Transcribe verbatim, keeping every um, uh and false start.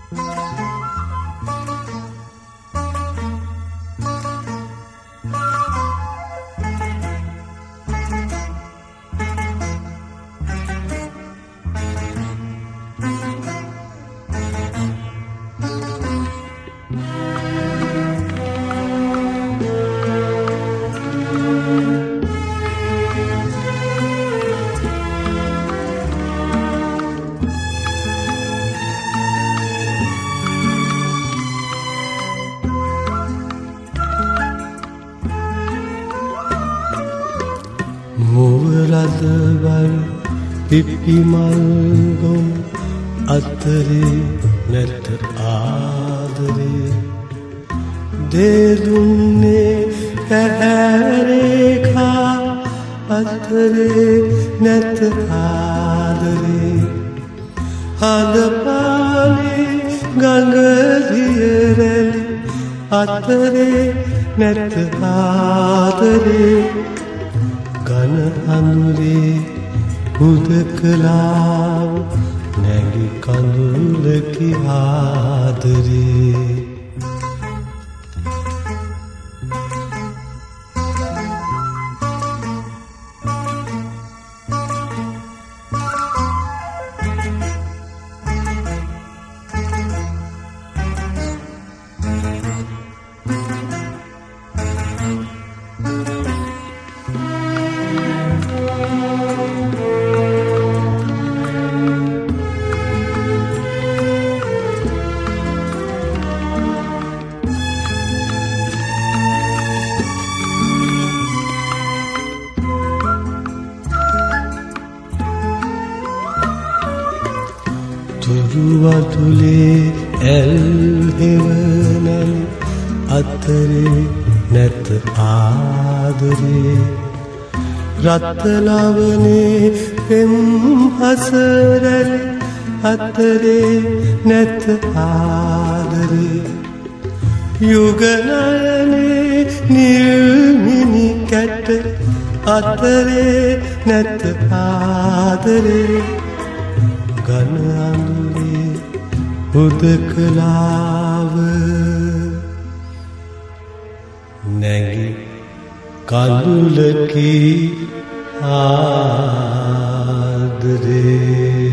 මුවරදවල් පිපිමල්ගොම් අතරේ නැත ආදරේ දේදුන්නේ පැහැරේකා අතරේ නැත ආදරේ හදපානේ ගඟදියරැලි අතරේ නැත ආදරේ ගන අඳුරේ හුදකලාව නැගි කඳුලකි ආදරේ තුරුවතුලේ ඇල්හෙවනැල් අතරේ නැත ආදරේ රත්ලවනේ පෙම්හසරැල් අතරේ නැත ආදරේ යුගනයනේ නිල්මිනි කැට අතරේ නැත ආදරේ ගන අඳුරේ හුදකලාව නැගි කඳුලකි ආදරේ